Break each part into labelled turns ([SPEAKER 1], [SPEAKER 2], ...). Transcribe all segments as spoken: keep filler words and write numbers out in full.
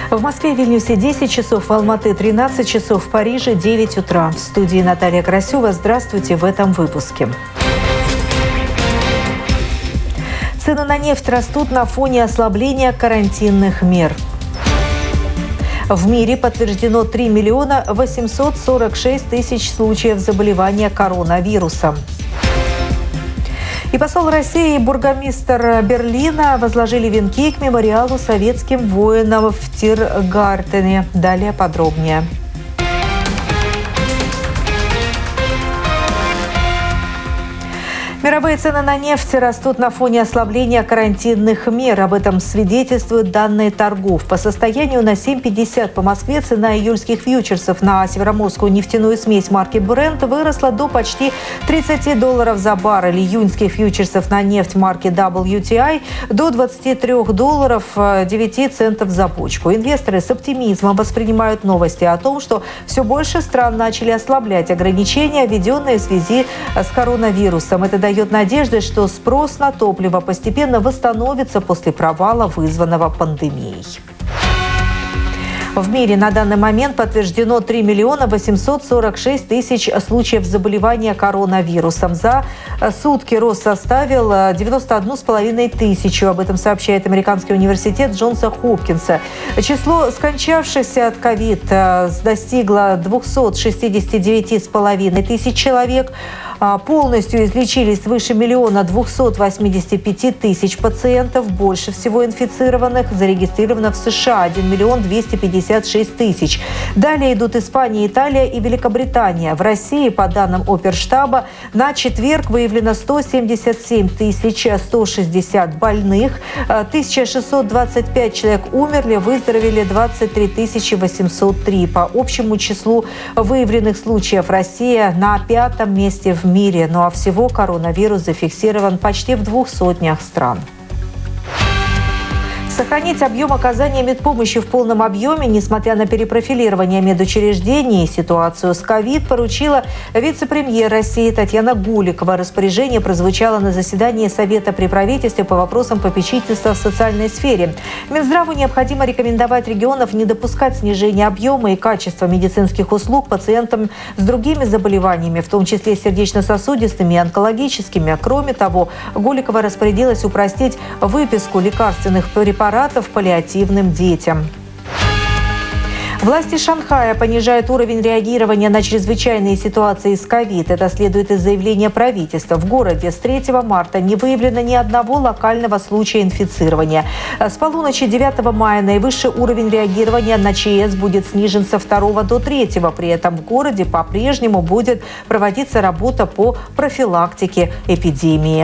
[SPEAKER 1] В Москве и Вильнюсе десять часов, в Алматы тринадцать часов, в Париже девять утра. В студии Наталья Красева. Здравствуйте в этом выпуске. Цены на нефть растут на фоне ослабления карантинных мер. В мире подтверждено три миллиона восемьсот сорок шесть тысяч случаев заболевания коронавирусом. И посол России и бургомистр Берлина возложили венки к мемориалу советским воинам в Тиргартене. Далее подробнее. Мировые цены на нефть растут на фоне ослабления карантинных мер. Об этом свидетельствуют данные торгов. По состоянию на семь пятьдесят по Москве цена июльских фьючерсов на североморскую нефтяную смесь марки Brent выросла до почти тридцать долларов за баррель. Июньских фьючерсов на нефть марки дабл ю ти ай до двадцати трёх долларов девяти центов за бочку. Инвесторы с оптимизмом воспринимают новости о том, что все больше стран начали ослаблять ограничения, введенные в связи с коронавирусом. Это дает надежды, что спрос на топливо постепенно восстановится после провала, вызванного пандемией. В мире на данный момент подтверждено три миллиона восемьсот сорок шесть тысяч случаев заболевания коронавирусом. За сутки рост составил девяносто одну с половиной тысячу. Об этом сообщает Американский университет Джонса Хопкинса. Число скончавшихся от ковид достигло двухсот шестидесяти девяти с половиной тысяч человек. Полностью излечились свыше миллиона двухсот восьмидесяти пяти тысяч пациентов. Больше всего инфицированных зарегистрировано в США – один миллион двести пятьдесят шесть тысяч. Далее идут Испания, Италия и Великобритания. В России, по данным Оперштаба, на четверг выявлено сто семьдесят семь тысяч сто шестьдесят больных. тысяча шестьсот двадцать пять человек умерли, выздоровели двадцать три тысячи восемьсот три. По общему числу выявленных случаев Россия на пятом месте в мире. Ну а всего коронавирус зафиксирован почти в двух сотнях стран. Сохранить объем оказания медпомощи в полном объеме, несмотря на перепрофилирование медучреждений и ситуацию с ковид, поручила вице-премьер России Татьяна Гуликова. Распоряжение прозвучало на заседании Совета при правительстве по вопросам попечительства в социальной сфере. Минздраву необходимо рекомендовать регионам не допускать снижения объема и качества медицинских услуг пациентам с другими заболеваниями, в том числе сердечно-сосудистыми и онкологическими. Кроме того, Гуликова распорядилась упростить выписку лекарственных препаратов паллиативным детям. Власти Шанхая понижают уровень реагирования на чрезвычайные ситуации с ковид. Это следует из заявления правительства. В городе с третьего марта не выявлено ни одного локального случая инфицирования. С полуночи девятого мая наивысший уровень реагирования на ЧС будет снижен со второго до третьего. При этом в городе по-прежнему будет проводиться работа по профилактике эпидемии.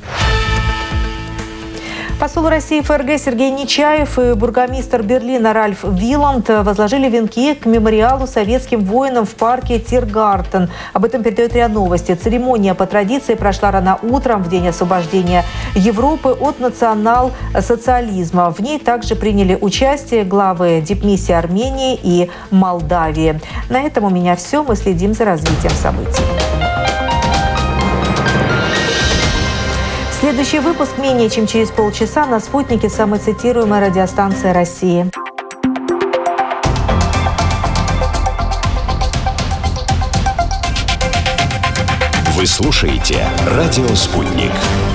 [SPEAKER 1] Посол России в ФРГ Сергей Нечаев и бургомистр Берлина Ральф Виланд возложили венки к мемориалу советским воинам в парке Тиргартен. Об этом передает РИА Новости. Церемония по традиции прошла рано утром в день освобождения Европы от национал-социализма. В ней также приняли участие главы дипмиссии Армении и Молдавии. На этом у меня все. Мы следим за развитием событий. Следующий выпуск менее чем через полчаса на «Спутнике», самой цитируемой радиостанции России.
[SPEAKER 2] Вы слушаете «Радио Спутник».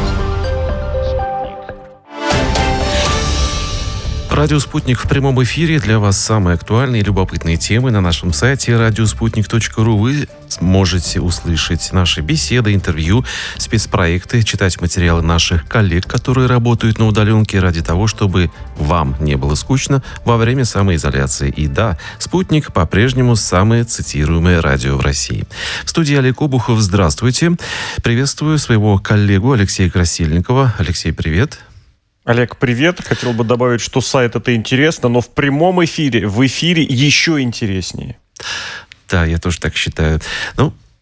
[SPEAKER 3] Радио «Спутник» в прямом эфире. Для вас самые актуальные и любопытные темы на нашем сайте радиоспутник точка ру. Вы сможете услышать наши беседы, интервью, спецпроекты, читать материалы наших коллег, которые работают на удаленке, ради того, чтобы вам не было скучно во время самоизоляции. И да, «Спутник» по-прежнему самое цитируемое радио в России. В студии Олег Обухов. Здравствуйте. Приветствую своего коллегу Алексея Красильникова. Алексей, привет.
[SPEAKER 4] Олег, привет. Хотел бы добавить, что сайт — это интересно, но в прямом эфире, в эфире еще интереснее.
[SPEAKER 3] Да, я тоже так считаю. Ну,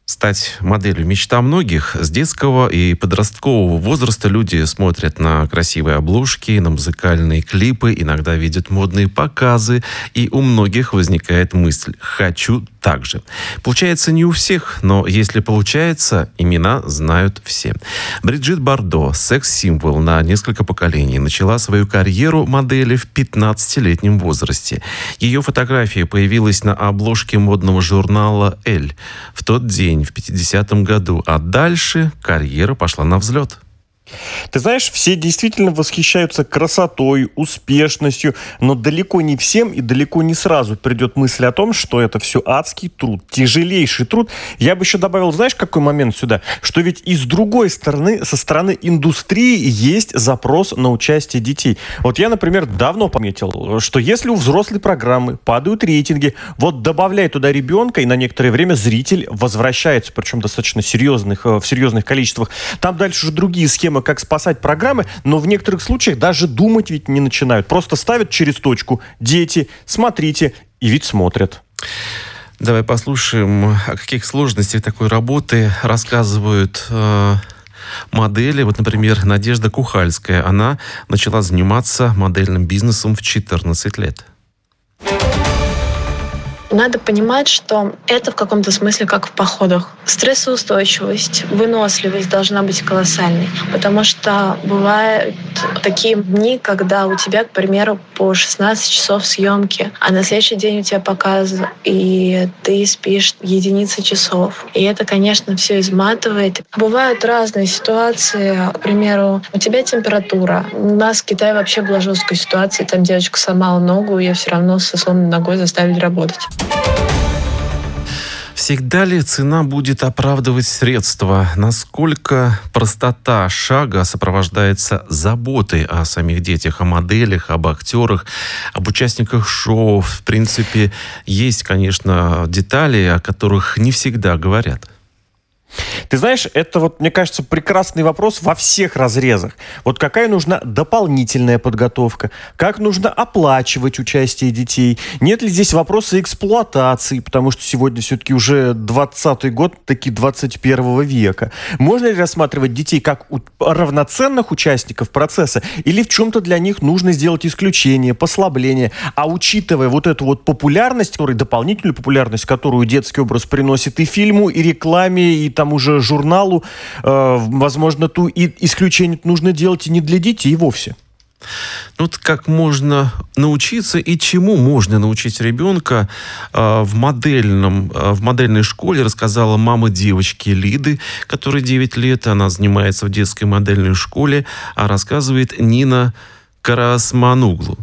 [SPEAKER 3] Стать моделью — мечта многих. С детского и подросткового возраста люди смотрят на красивые обложки, на музыкальные клипы, иногда видят модные показы, и у многих возникает мысль «хочу так же». Получается не у всех, но если получается, имена знают все. Бриджит Бардо, секс-символ на несколько поколений, начала свою карьеру модели в пятнадцатилетнем возрасте. Ее фотография появилась на обложке модного журнала «Эль» в тот день, в пятидесятом году, а дальше карьера пошла на взлет.
[SPEAKER 4] Ты знаешь, все действительно восхищаются красотой, успешностью, но далеко не всем и далеко не сразу придет мысль о том, что это все адский труд, тяжелейший труд. Я бы еще добавил, знаешь, какой момент сюда? Что ведь и с другой стороны, со стороны индустрии есть запрос на участие детей. Вот я, например, давно пометил, что если у взрослой программы падают рейтинги, вот добавляй туда ребенка, и на некоторое время зритель возвращается, причем достаточно серьезных, в серьезных количествах. Там дальше уже другие схемы, как спасать программы, но в некоторых случаях даже думать ведь не начинают. Просто ставят через точку: дети, смотрите, и ведь смотрят.
[SPEAKER 3] Давай послушаем, о каких сложностях такой работы рассказывают э, модели. Вот, например, Надежда Кухальская. Она начала заниматься модельным бизнесом в четырнадцать лет.
[SPEAKER 5] Надо понимать, что это в каком-то смысле как в походах. Стрессоустойчивость, выносливость должна быть колоссальной, потому что бывают такие дни, когда у тебя, к примеру, по шестнадцать часов съемки, а на следующий день у тебя показ, и ты спишь единицы часов. И это, конечно, все изматывает. Бывают разные ситуации. К примеру, у тебя температура. У нас в Китае вообще была жесткая ситуация. Там девочка сломала ногу, ее все равно со сломанной ногой заставили работать.
[SPEAKER 3] Всегда ли цена будет оправдывать средства? Насколько простота шага сопровождается заботой о самих детях, о моделях, об актерах, об участниках шоу? В принципе, есть, конечно, детали, о которых не всегда говорят.
[SPEAKER 4] Ты знаешь, это вот, мне кажется, прекрасный вопрос во всех разрезах. Вот какая нужна дополнительная подготовка? Как нужно оплачивать участие детей? Нет ли здесь вопроса эксплуатации? Потому что сегодня все-таки уже двадцатый год, таки двадцать первого века. Можно ли рассматривать детей как у- равноценных участников процесса? Или в чем-то для них нужно сделать исключение, послабление? А учитывая вот эту вот популярность, которую, дополнительную популярность, которую детский образ приносит и фильму, и рекламе, и там уже журналу, э, возможно, ту и исключение нужно делать и не для детей вовсе.
[SPEAKER 3] Ну, вот как можно научиться и чему можно научить ребенка э, в модельном, э, в модельной школе, рассказала мама девочки Лиды, которой девять лет, она занимается в детской модельной школе, а рассказывает Нина Карасмануглу.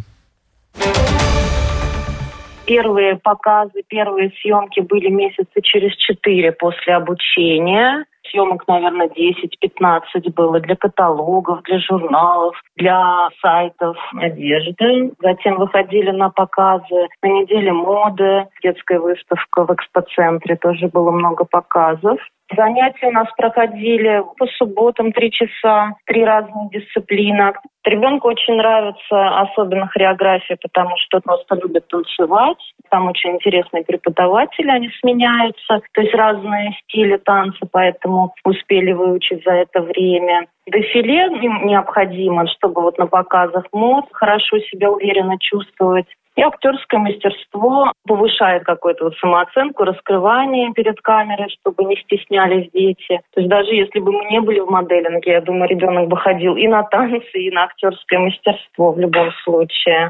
[SPEAKER 6] Первые показы, первые съемки были месяца через четыре после обучения. Съемок, наверное, десять-пятнадцать было для каталогов, для журналов, для сайтов одежды. Затем выходили на показы на неделе моды, детская выставка в экспоцентре, тоже было много показов. Занятия у нас проходили по субботам три часа, три разных дисциплины. Ребенку очень нравится, особенно хореография, потому что он просто любит танцевать. Там очень интересные преподаватели, они сменяются. То есть разные стили танца, поэтому успели выучить за это время. Дефиле им необходимо, чтобы вот на показах мод хорошо себя уверенно чувствовать. И актерское мастерство повышает какую-то вот самооценку, раскрывание перед камерой, чтобы не стеснялись дети. То есть даже если бы мы не были в моделинге, я думаю, ребенок бы ходил и на танцы, и на актерское мастерство в любом случае.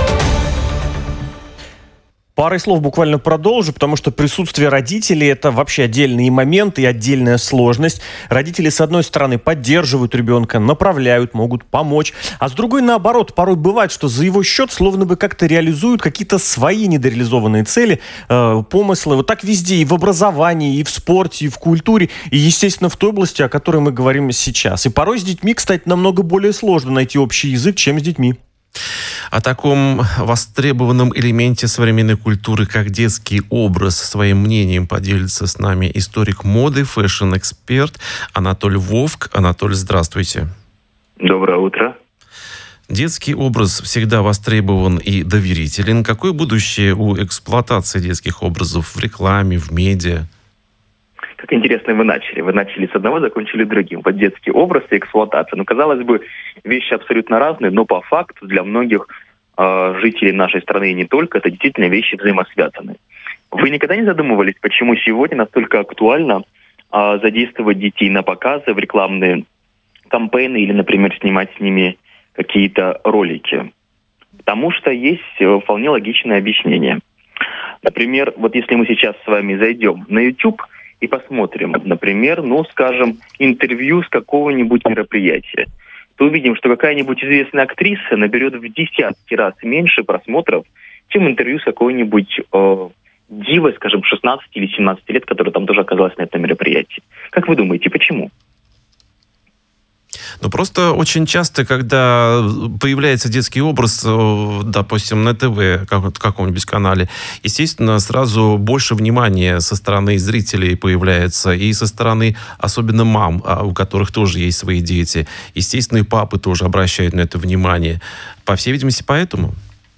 [SPEAKER 4] Парой слов буквально продолжу, потому что присутствие родителей – это вообще отдельный момент и отдельная сложность. Родители, с одной стороны, поддерживают ребенка, направляют, могут помочь. А с другой, наоборот, порой бывает, что за его счет словно бы как-то реализуют какие-то свои недореализованные цели, э, помыслы. Вот так везде, и в образовании, и в спорте, и в культуре, и, естественно, в той области, о которой мы говорим сейчас. И порой с детьми, кстати, намного более сложно найти общий язык, чем с детьми.
[SPEAKER 3] О таком востребованном элементе современной культуры, как детский образ, своим мнением поделится с нами историк моды, фэшн-эксперт Анатолий Вовк. Анатолий, здравствуйте.
[SPEAKER 7] Доброе утро.
[SPEAKER 3] Детский образ всегда востребован и доверителен. Какое будущее у эксплуатации детских образов в рекламе, в медиа?
[SPEAKER 7] Так интересно вы начали. Вы начали с одного, закончили другим. Вот детский образ и эксплуатация. Ну, казалось бы, вещи абсолютно разные, но по факту для многих э, жителей нашей страны и не только, это действительно вещи взаимосвязаны. Вы никогда не задумывались, почему сегодня настолько актуально э, задействовать детей на показы, в рекламные кампейны или, например, снимать с ними какие-то ролики? Потому что есть вполне логичное объяснение. Например, вот если мы сейчас с вами зайдем на YouTube и посмотрим, например, ну, скажем, интервью с какого-нибудь мероприятия, то увидим, что какая-нибудь известная актриса наберет в десятки раз меньше просмотров, чем интервью с какой-нибудь э, дивой, скажем, шестнадцати или семнадцати лет, которая там тоже оказалась на этом мероприятии. Как вы думаете, почему?
[SPEAKER 3] Ну, просто очень часто, когда появляется детский образ, допустим, на ТВ, как, каком-нибудь канале, естественно, сразу больше внимания со стороны зрителей появляется, и со стороны, особенно мам, у которых тоже есть свои дети. Естественно, и папы тоже обращают на это внимание. По всей видимости, поэтому?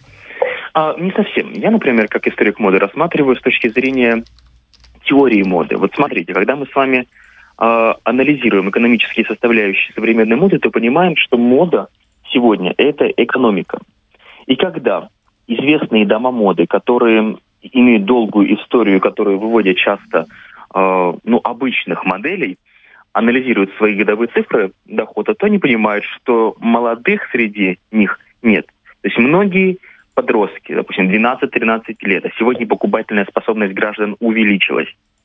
[SPEAKER 7] А, не совсем. Я, например, как историк моды, рассматриваю с точки зрения теории моды. Вот смотрите, когда мы с вами анализируем экономические составляющие современной моды, то понимаем, что мода сегодня – это экономика. И когда известные дома моды, которые имеют долгую историю, которые выводят часто э, ну, обычных моделей, анализируют свои годовые цифры дохода, то они понимают, что молодых среди них нет. То есть многие подростки, допустим, двенадцать-тринадцать лет, а сегодня покупательная способность граждан увеличилась.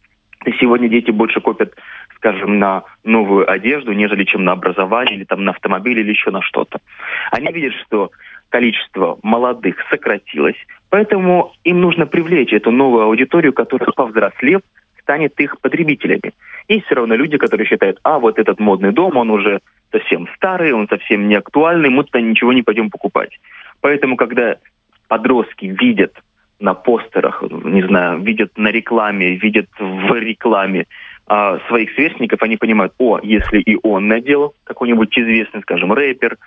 [SPEAKER 7] И сегодня дети больше копят, скажем, на новую одежду, нежели чем на образование, или там на автомобиль, или еще на что-то. Они видят, что количество молодых сократилось, поэтому им нужно привлечь эту новую аудиторию, которая, повзрослев, станет их потребителями. Есть все равно люди, которые считают, а вот этот модный дом, он уже совсем старый, он совсем не актуальный, мы туда ничего не пойдем покупать. Поэтому, когда подростки видят на постерах, не знаю, видят на рекламе, видят в рекламе а, своих сверстников, они понимают, о, если и он надел какой-нибудь известный, скажем, рэпер,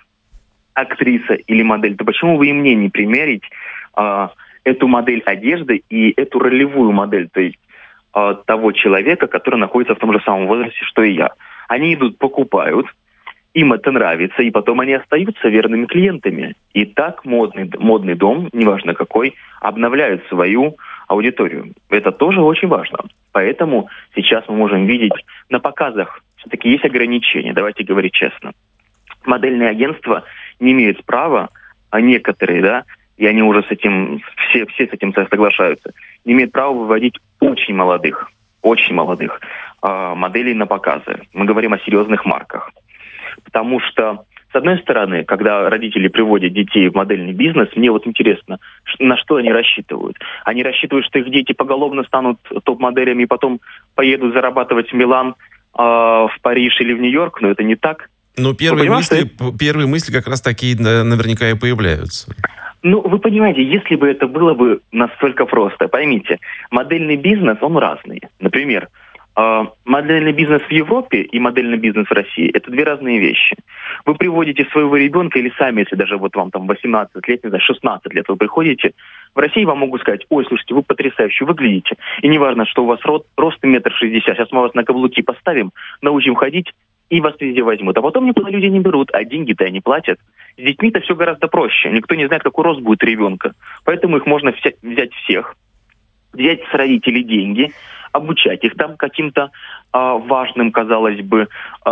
[SPEAKER 7] актриса или модель, то почему бы и мне не примерить а, эту модель одежды и эту ролевую модель, то есть а, того человека, который находится в том же самом возрасте, что и я. Они идут, покупают, им это нравится, и потом они остаются верными клиентами. И так модный, модный дом, неважно какой, обновляет свою аудиторию. Это тоже очень важно. Поэтому сейчас мы можем видеть на показах, все-таки есть ограничения, давайте говорить честно. Модельные агентства не имеют права, а некоторые, да, и они уже с этим, все, все с этим соглашаются, не имеют права выводить очень молодых, очень молодых э, моделей на показы. Мы говорим о серьезных марках. Потому что, с одной стороны, когда родители приводят детей в модельный бизнес, мне вот интересно, на что они рассчитывают. Они рассчитывают, что их дети поголовно станут топ-моделями и потом поедут зарабатывать в Милан, э, в Париж или в Нью-Йорк, но это не так.
[SPEAKER 3] Ну, первые мысли, что... первые мысли как раз такие наверняка и появляются.
[SPEAKER 7] Ну, вы понимаете, если бы это было бы настолько просто, поймите, модельный бизнес, он разный. Например, модельный бизнес в Европе и модельный бизнес в России – это две разные вещи. Вы приводите своего ребенка или сами, если даже вот вам там восемнадцать лет, не знаю, шестнадцать лет, вы приходите, в России вам могут сказать, ой, слушайте, вы потрясающе выглядите. И неважно, что у вас рост, рост метр шестьдесят, сейчас мы вас на каблуки поставим, научим ходить и вас везде возьмут. А потом никуда люди не берут, а деньги-то они платят. С детьми-то все гораздо проще. Никто не знает, какой рост будет ребенка. Поэтому их можно вся- взять всех, взять с родителей деньги, обучать их там каким-то э, важным, казалось бы,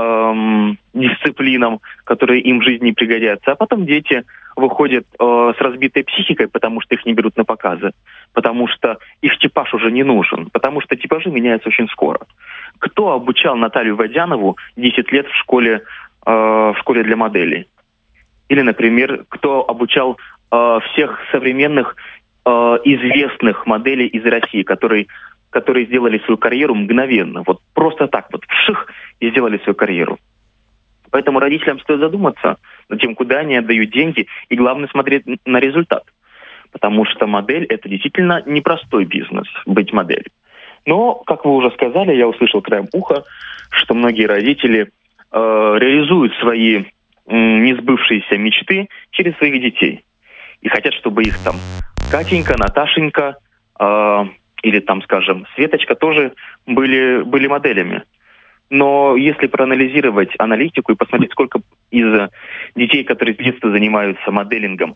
[SPEAKER 7] э, дисциплинам, которые им в жизни пригодятся. А потом дети выходят э, с разбитой психикой, потому что их не берут на показы, потому что их типаж уже не нужен, потому что типажи меняются очень скоро. Кто обучал Наталью Водянову десять лет в школе, э, в школе для моделей? Или, например, кто обучал э, всех современных э, известных моделей из России, которые которые сделали свою карьеру мгновенно. Вот просто так вот вших и сделали свою карьеру. Поэтому родителям стоит задуматься над тем, куда они отдают деньги, и главное смотреть на результат. Потому что модель – это действительно непростой бизнес, быть моделью. Но, как вы уже сказали, я услышал краем уха, что многие родители э, реализуют свои э, несбывшиеся мечты через своих детей. И хотят, чтобы их там Катенька, Наташенька, э, или там, скажем, Светочка тоже были, были моделями. Но если проанализировать аналитику и посмотреть, сколько из детей, которые с детства занимаются моделингом,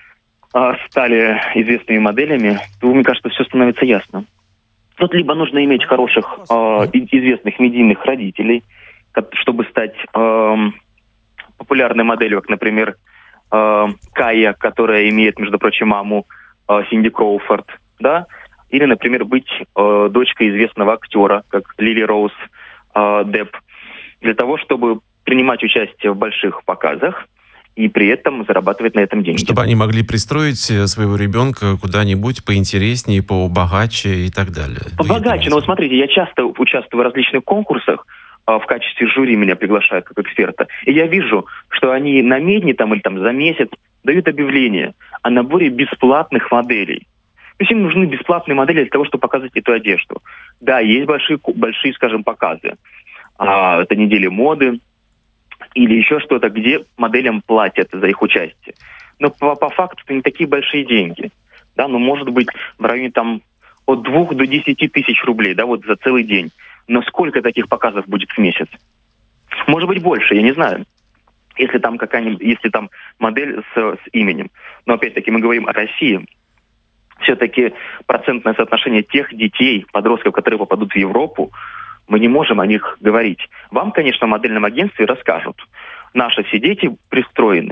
[SPEAKER 7] стали известными моделями, то, мне кажется, все становится ясно. Тут либо нужно иметь хороших, э, известных медийных родителей, чтобы стать э, популярной моделью, как, например, э, Кая, которая имеет, между прочим, маму э, Синди Кроуфорд, да, или, например, быть э, дочкой известного актера, как Лили Роуз э, Депп, для того, чтобы принимать участие в больших показах и при этом зарабатывать на этом деньги.
[SPEAKER 3] Чтобы они могли пристроить своего ребенка куда-нибудь поинтереснее, побогаче и так далее.
[SPEAKER 7] Побогаче. Но вот смотрите, я часто участвую в различных конкурсах, в качестве жюри меня приглашают как эксперта, и я вижу, что они на медне там, или там за месяц дают объявление о наборе бесплатных моделей. То есть им нужны бесплатные модели для того, чтобы показывать эту одежду. Да, есть большие, большие скажем, показы. А, это недели моды, или еще что-то, где моделям платят за их участие. Но по, по факту это не такие большие деньги. Да, ну, может быть, в районе там от двух до десяти тысяч рублей, да, вот за целый день. Но сколько таких показов будет в месяц? Может быть, больше, я не знаю. Если там какая-нибудь, если там модель с, с именем. Но опять-таки мы говорим о России. Все-таки процентное соотношение тех детей, подростков, которые попадут в Европу, мы не можем о них говорить. Вам, конечно, в модельном агентстве расскажут. Наши все дети пристроены.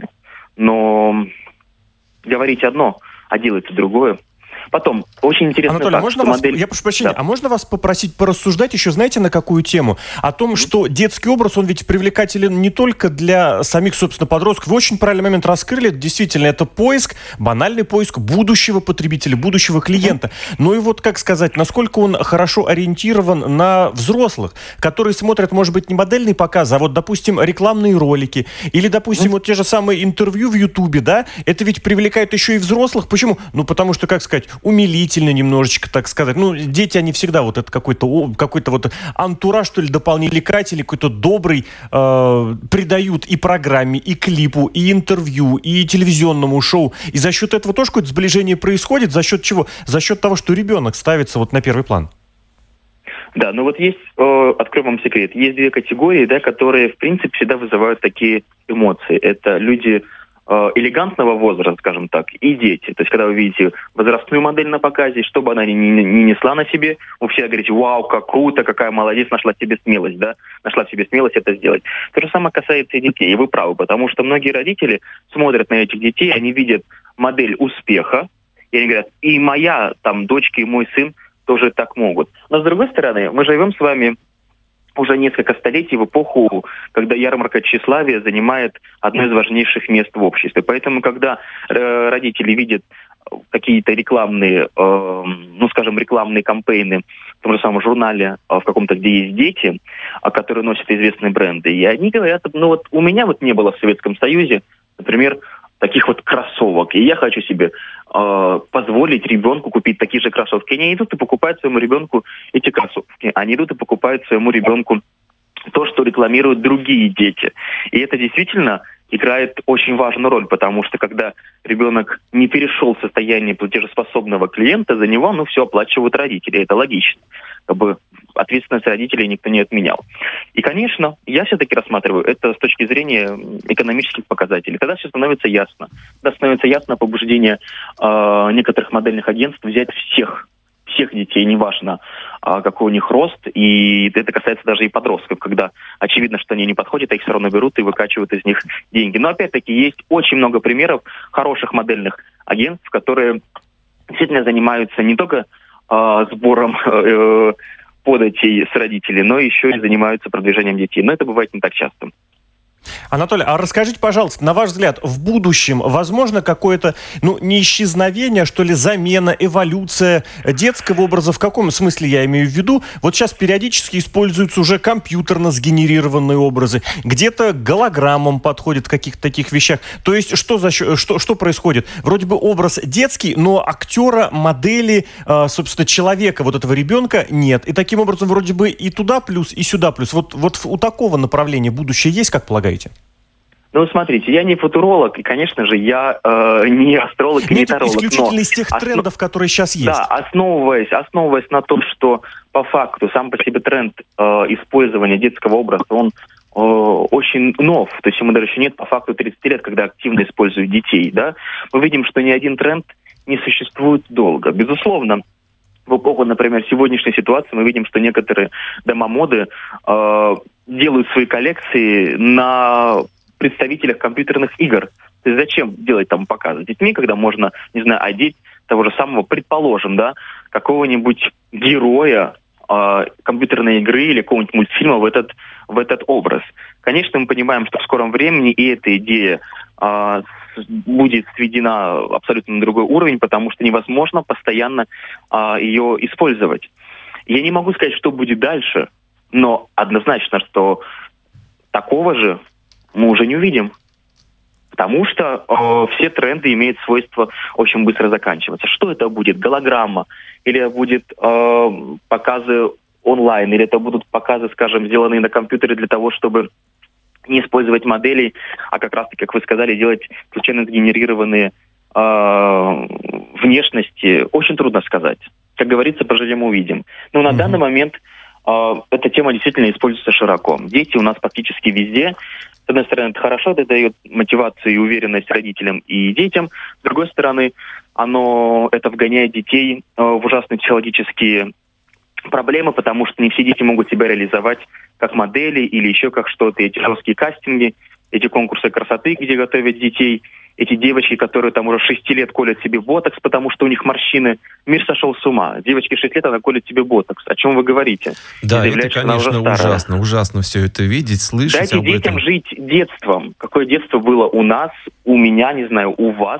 [SPEAKER 7] Но говорить одно, а делать другое. Потом, очень интересно...
[SPEAKER 4] Анатолий,
[SPEAKER 7] факт,
[SPEAKER 4] можно вас,
[SPEAKER 7] модель...
[SPEAKER 4] я прошу прощения,
[SPEAKER 7] да.
[SPEAKER 4] а можно вас попросить порассуждать еще, знаете, на какую тему? О том, mm-hmm. что детский образ, он ведь привлекателен не только для самих, собственно, подростков. Вы очень правильный момент раскрыли. Действительно, это поиск, банальный поиск будущего потребителя, будущего клиента. Mm-hmm. Ну и вот, как сказать, насколько он хорошо ориентирован на взрослых, которые смотрят, может быть, не модельные показы, а вот, допустим, рекламные ролики. Или, допустим, mm-hmm. вот те же самые интервью в Ютубе, да? Это ведь привлекает еще и взрослых. Почему? Ну, потому что, как сказать, умилительно немножечко, так сказать. Ну, дети, они всегда вот это какой-то, какой-то вот антураж, что ли, дополнительный, какой-то добрый э, придают и программе, и клипу, и интервью, и телевизионному шоу. И за счет этого тоже какое-то сближение происходит. За счет чего? За счет того, что ребенок ставится вот на первый план.
[SPEAKER 7] Да, ну вот есть, э, открою вам секрет, есть две категории, да, которые, в принципе, всегда вызывают такие эмоции. Это люди элегантного возраста, скажем так, и дети. То есть, когда вы видите возрастную модель на показе, что бы она ни, ни, ни несла на себе, вы все говорите: вау, как круто, какая молодец, нашла в себе смелость, да, нашла в себе смелость это сделать. То же самое касается и детей, и вы правы, потому что многие родители смотрят на этих детей, они видят модель успеха, и они говорят: и моя там дочка, и мой сын тоже так могут. Но, с другой стороны, мы живем с вами уже несколько столетий в эпоху, когда ярмарка тщеславия занимает одно из важнейших мест в обществе. Поэтому, когда э, родители видят какие-то рекламные, э, ну, скажем, рекламные кампейны в том же самом журнале, э, в каком-то, где есть дети, э, которые носят известные бренды, и они говорят: ну вот у меня вот не было в Советском Союзе, например, таких вот кроссовок, и я хочу себе э, позволить ребенку купить такие же кроссовки. Они идут и покупают своему ребенку эти кроссовки. Они идут и покупают своему ребенку то, что рекламируют другие дети. И это действительно играет очень важную роль, потому что когда ребенок не перешел в состояние платежеспособного клиента, за него, ну, все оплачивают родители. Это логично. Как бы ответственность родителей никто не отменял. И, конечно, я все-таки рассматриваю это с точки зрения экономических показателей. Тогда все становится ясно. Тогда становится ясно побуждение э, некоторых модельных агентств взять всех, всех детей, неважно, э, какой у них рост. И это касается даже и подростков, когда очевидно, что они не подходят, а их все равно берут и выкачивают из них деньги. Но, опять-таки, есть очень много примеров хороших модельных агентств, которые действительно занимаются не только э, сбором э, податей с родителей, но еще и занимаются продвижением детей. Но это бывает не так часто.
[SPEAKER 4] Анатолий, а расскажите, пожалуйста, на ваш взгляд, в будущем возможно какое-то, ну, не исчезновение, а что ли, замена, эволюция детского образа? В каком смысле я имею в виду? Вот сейчас периодически используются уже компьютерно сгенерированные образы, где-то к голограммам подходят в каких-то таких вещах. То есть что, за, что, что происходит? Вроде бы образ детский, но актера, модели, э, собственно, человека, вот этого ребенка нет. И таким образом вроде бы и туда плюс, и сюда плюс. Вот, вот у такого направления будущее есть, как полагаете?
[SPEAKER 7] Ну, смотрите, я не футуролог, и, конечно же, я э, не астролог и не таролог.
[SPEAKER 4] Исключительно
[SPEAKER 7] но
[SPEAKER 4] из тех
[SPEAKER 7] основ...
[SPEAKER 4] трендов, которые сейчас есть.
[SPEAKER 7] Да, основываясь, основываясь на том, что по факту сам по себе тренд э, использования детского образа, он э, очень нов. То есть ему даже еще нет по факту тридцать лет, когда активно используют детей. Да? Мы видим, что ни один тренд не существует долго. Безусловно, в эпоху, например, сегодняшней ситуации мы видим, что некоторые дома моды э, делают свои коллекции на представителях компьютерных игр. То есть зачем делать там показы с детьми, когда можно, не знаю, одеть того же самого, предположим, да, какого-нибудь героя э, компьютерной игры или какого-нибудь мультфильма в этот, в этот образ. Конечно, мы понимаем, что в скором времени и эта идея э, будет сведена абсолютно на другой уровень, потому что невозможно постоянно э, ее использовать. Я не могу сказать, что будет дальше, но однозначно, что такого же мы уже не увидим. Потому что э, все тренды имеют свойство очень быстро заканчиваться. Что это будет? Голограмма? Или это будет э, показы онлайн? Или это будут показы, скажем, сделанные на компьютере для того, чтобы не использовать модели, а как раз-таки, как вы сказали, делать случайно сгенерированные э, внешности? Очень трудно сказать. Как говорится, поживем увидим. Но на mm-hmm. данный момент э, эта тема действительно используется широко. Дети у нас практически везде. С одной стороны, это хорошо, это дает мотивацию и уверенность родителям и детям. С другой стороны, оно это вгоняет детей э, в ужасные психологические проблемы, потому что не все дети могут себя реализовать как модели или еще как что-то. Эти жесткие кастинги, эти конкурсы красоты, где готовят детей, эти девочки, которые там уже шести лет колят себе ботокс, потому что у них морщины. Мир сошел с ума. Девочке шесть лет, она колет себе ботокс. О чем вы говорите?
[SPEAKER 3] Да, это, конечно, ужасно. Ужасно все это видеть, слышать
[SPEAKER 7] Дайте
[SPEAKER 3] об этом.
[SPEAKER 7] детям жить детством. Какое детство было у нас, у меня, не знаю, у вас,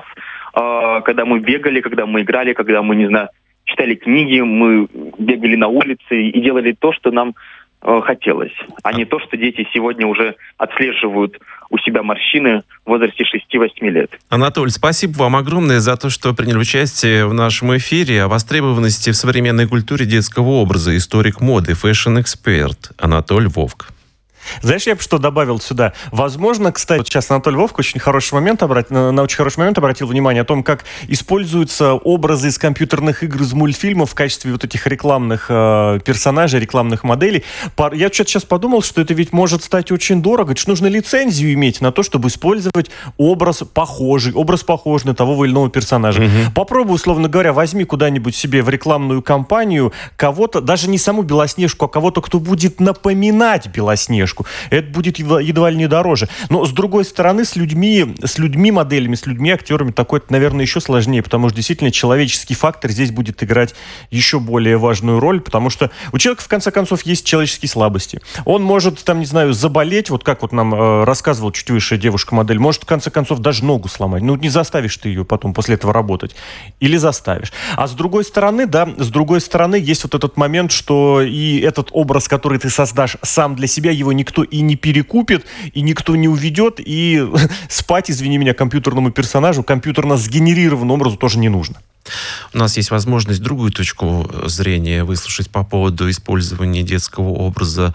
[SPEAKER 7] э, когда мы бегали, когда мы играли, когда мы, не знаю, читали книги, мы бегали на улице и делали то, что нам э, хотелось, а не то, что дети сегодня уже отслеживают у себя морщины в возрасте шести-восьми лет.
[SPEAKER 3] Анатолий, спасибо вам огромное за то, что приняли участие в нашем эфире о востребованности в современной культуре детского образа. Историк моды, фэшн-эксперт Анатолий Вовк.
[SPEAKER 4] Знаешь, я бы что добавил сюда? Возможно, кстати, вот сейчас Анатолий Вовк очень хороший момент обрат... на очень хороший момент обратил внимание о том, как используются образы из компьютерных игр, из мультфильмов в качестве вот этих рекламных э, персонажей, рекламных моделей. Пар... Я что-то сейчас подумал, что это ведь может стать очень дорого. Это же нужно лицензию иметь на то, чтобы использовать образ похожий, образ похожий на того или иного персонажа. Угу. Попробуй, условно говоря, возьми куда-нибудь себе в рекламную кампанию кого-то, даже не саму Белоснежку, а кого-то, кто будет напоминать Белоснежку. Это будет едва, едва ли не дороже. Но, с другой стороны, с людьми, с людьми моделями, с людьми актерами такое, наверное, еще сложнее, потому что действительно человеческий фактор здесь будет играть еще более важную роль, потому что у человека, в конце концов, есть человеческие слабости. Он может, там, не знаю, заболеть, вот как вот нам э, рассказывала чуть выше девушка-модель, может, в конце концов, даже ногу сломать. Ну, не заставишь ты ее потом после этого работать. Или заставишь. А с другой стороны, да, с другой стороны, есть вот этот момент, что и этот образ, который ты создашь сам для себя, его не никто и не перекупит, и никто не уведет, и спать, извини меня, компьютерному персонажу, компьютерно сгенерированному образу тоже не нужно.
[SPEAKER 3] У нас есть возможность другую точку зрения выслушать по поводу использования детского образа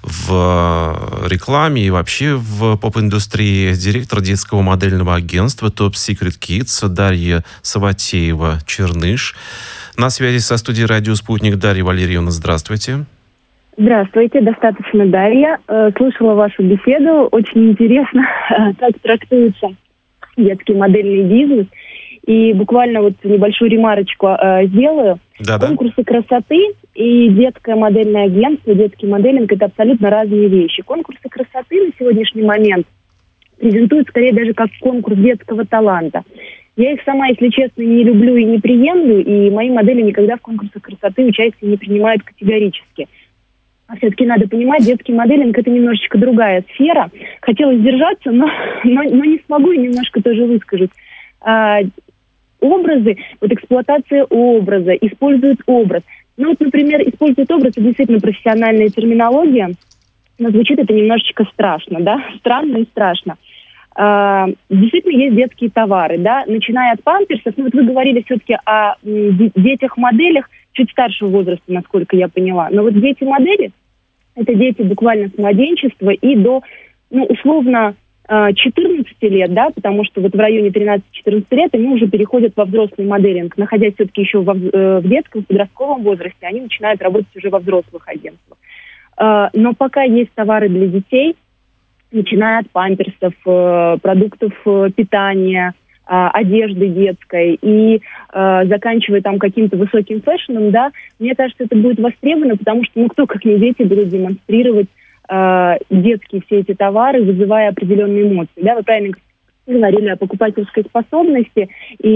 [SPEAKER 3] в рекламе и вообще в поп-индустрии. Директор детского модельного агентства Top Secret Kids Дарья Саватеева-Черныш. На связи со студией «Радио Спутник» Дарья Валерьевна, здравствуйте.
[SPEAKER 8] Здравствуйте, достаточно Дарья. Слышала вашу беседу. Очень интересно, как трактуется детский модельный бизнес. И буквально вот небольшую ремарочку сделаю.
[SPEAKER 3] Да-да.
[SPEAKER 8] Конкурсы красоты и детское модельное агентство, детский моделинг – это абсолютно разные вещи. Конкурсы красоты на сегодняшний момент презентуют скорее даже как конкурс детского таланта. Я их сама, если честно, не люблю и не приемлю, и мои модели никогда в конкурсах красоты участие не принимают категорически. А все-таки надо понимать, детский моделинг – это немножечко другая сфера. Хотела сдержаться, но, но, но не смогу и немножко тоже выскажусь. А, образы, вот эксплуатация образа, используют образ. Ну вот, например, используют образ – это действительно профессиональная терминология, но звучит это немножечко страшно, да, странно и страшно. А, действительно, есть детские товары, да, начиная от памперсов. Ну вот вы говорили все-таки о м, детях-моделях чуть старшего возраста, насколько я поняла. Но вот дети-модели – это дети буквально с младенчества и до, ну, условно, четырнадцати лет, да, потому что вот в районе тринадцати-четырнадцати лет они уже переходят во взрослый моделинг. Находясь все-таки еще во, в детском, подростковом возрасте, они начинают работать уже во взрослых агентствах. Но пока есть товары для детей, начиная от памперсов, продуктов питания, одежды детской и заканчивая там каким-то высоким фэшном, да, мне кажется, это будет востребовано, потому что, ну, кто, как не дети, будут демонстрировать детские все эти товары, вызывая определенные эмоции. Да, вы правильно говорили о покупательской способности,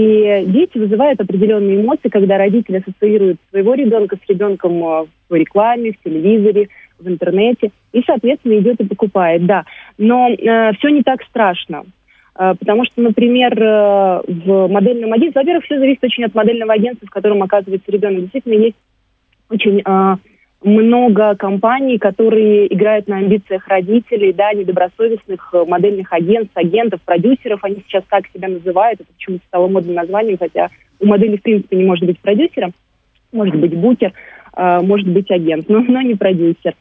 [SPEAKER 8] и дети вызывают определенные эмоции, когда родители ассоциируют своего ребенка с ребенком в рекламе, в телевизоре, в интернете, и, соответственно, идет и покупает, да. Но э, все не так страшно, э, потому что, например, э, в модельном агентстве, во-первых, все зависит очень от модельного агентства, в котором оказывается ребенок. Действительно, есть очень... Э, много компаний, которые играют на амбициях родителей, да, недобросовестных модельных агентств, агентов, продюсеров, они сейчас так себя называют, это почему-то стало модным названием, хотя у модели, в принципе, не может быть продюсером, может быть букер, э, может быть агент, но, но не продюсер.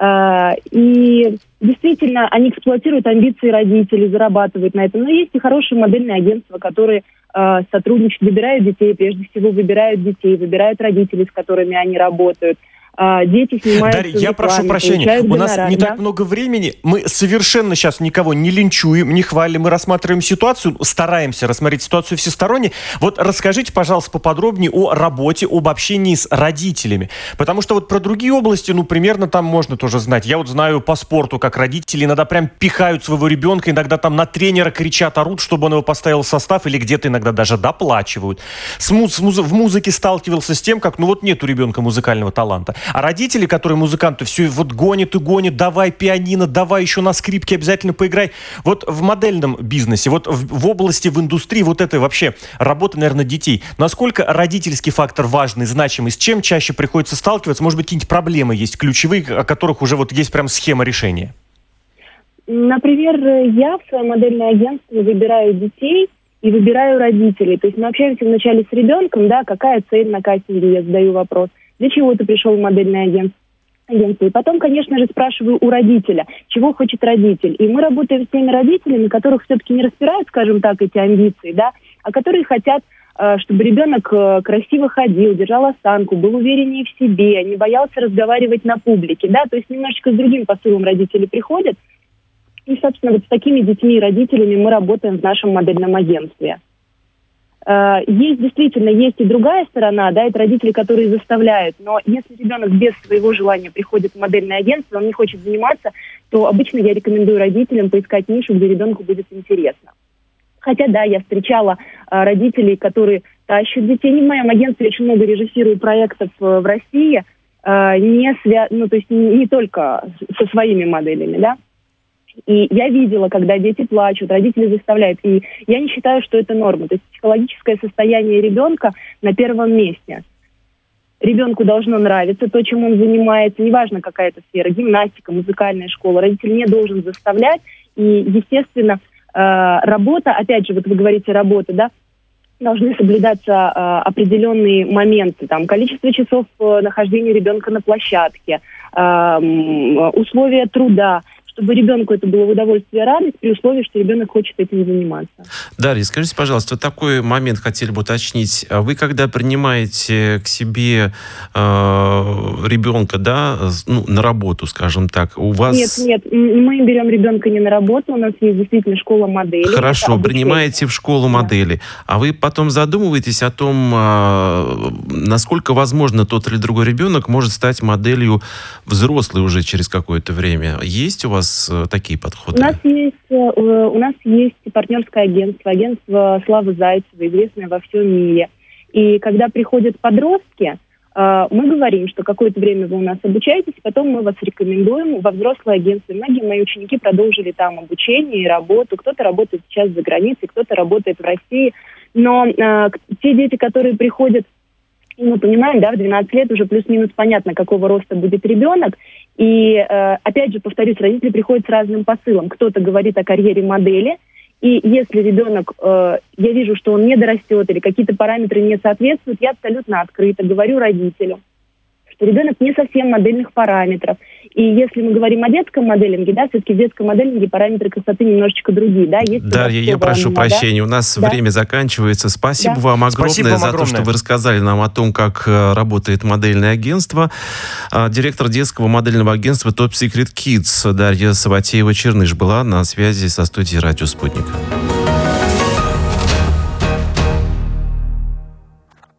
[SPEAKER 8] Э, и действительно, они эксплуатируют амбиции родителей, зарабатывают на этом, но есть и хорошие модельные агентства, которые э, сотрудничают, выбирают детей, прежде всего выбирают детей, выбирают родителей, с которыми они работают. Дети снимаются.
[SPEAKER 4] Дарья, я прошу прощения, у нас не так много времени, мы совершенно сейчас никого не линчуем, не хвалим, мы рассматриваем ситуацию, стараемся рассмотреть ситуацию всесторонне. Вот расскажите, пожалуйста, поподробнее о работе, об общении с родителями, потому что вот про другие области, ну, примерно там можно тоже знать. Я вот знаю по спорту, как родители иногда прям пихают своего ребенка, иногда там на тренера кричат, орут, чтобы он его поставил в состав, или где-то иногда даже доплачивают. С муз- с муз- в музыке сталкивался с тем, как, ну, вот нет у ребенка музыкального таланта. А родители, которые музыканты, все вот гонят и гонят, давай пианино, давай еще на скрипке обязательно поиграй. Вот в модельном бизнесе, вот в, в области, в индустрии вот этой вообще работы, наверное, детей, насколько родительский фактор важный, значимый, с чем чаще приходится сталкиваться? Может быть, какие-нибудь проблемы есть ключевые, о которых уже вот есть прям схема решения?
[SPEAKER 8] Например, я в своем модельном агентстве выбираю детей и выбираю родителей. То есть мы общаемся вначале с ребенком, да, какая цель на кастинге, я задаю вопрос. Для чего ты пришел в модельное агентство? И потом, конечно же, спрашиваю у родителя, чего хочет родитель. И мы работаем с теми родителями, которых все-таки не распирают, скажем так, эти амбиции, да, а которые хотят, чтобы ребенок красиво ходил, держал осанку, был увереннее в себе, не боялся разговаривать на публике, да, то есть немножечко с другим посылом родители приходят. И, собственно, вот с такими детьми и родителями мы работаем в нашем модельном агентстве. Есть действительно, есть и другая сторона, да, это родители, которые заставляют, но если ребенок без своего желания приходит в модельное агентство, он не хочет заниматься, то обычно я рекомендую родителям поискать нишу, где ребенку будет интересно. Хотя, да, я встречала а, родителей, которые тащат детей. Не в моем агентстве, очень много режиссирую проектов а, в России, а, не свя... ну, то есть не, не только со своими моделями, да. И я видела, когда дети плачут, родители заставляют. И я не считаю, что это норма. То есть психологическое состояние ребенка на первом месте. Ребенку должно нравиться то, чем он занимается. Неважно, какая это сфера, гимнастика, музыкальная школа. Родитель не должен заставлять. И, естественно, работа, опять же, вот вы говорите работа, да, должны соблюдаться определенные моменты. Там, количество часов нахождения ребенка на площадке, условия труда, чтобы ребенку это было в удовольствие и радость, при условии, что ребенок хочет этим заниматься.
[SPEAKER 3] Дарья, скажите, пожалуйста, вот такой момент хотели бы уточнить. Вы, когда принимаете к себе э, ребенка, да, ну, на работу, скажем так, у вас...
[SPEAKER 8] Нет, нет, мы берем ребенка не на работу, у нас есть действительно школа моделей.
[SPEAKER 3] Хорошо, принимаете в школу модели. Да. А вы потом задумываетесь о том, э, насколько возможно тот или другой ребенок может стать моделью взрослой уже через какое-то время? Есть у вас такие подходы?
[SPEAKER 8] У нас есть, у нас есть партнерское агентство, агентство Славы Зайцевой, известное во всем мире. И когда приходят подростки, мы говорим, что какое-то время вы у нас обучаетесь, потом мы вас рекомендуем во взрослое агентство. Многие мои ученики продолжили там обучение и работу. Кто-то работает сейчас за границей, кто-то работает в России. Но э, те дети, которые приходят, мы понимаем, да, в двенадцать лет уже плюс-минус понятно, какого роста будет ребенок. И, э, опять же, повторюсь, родители приходят с разным посылом. Кто-то говорит о карьере модели, и если ребенок, э, я вижу, что он не дорастет или какие-то параметры не соответствуют, я абсолютно открыто говорю родителю, что ребенок не совсем модельных параметров. И если мы говорим о детском моделинге, да, все-таки в детском моделинге параметры красоты немножечко другие, да. Есть
[SPEAKER 3] Дарья, я прошу
[SPEAKER 8] мама,
[SPEAKER 3] прощения,
[SPEAKER 8] да?
[SPEAKER 3] у нас
[SPEAKER 8] да.
[SPEAKER 3] время заканчивается. Спасибо
[SPEAKER 8] да.
[SPEAKER 3] вам огромное
[SPEAKER 4] Спасибо вам
[SPEAKER 3] за
[SPEAKER 4] огромное.
[SPEAKER 3] то, что вы рассказали нам о том, как работает модельное агентство. Директор детского модельного агентства Top Secret Kids Дарья Саватеева-Черныш была на связи со студией «Радио Спутник».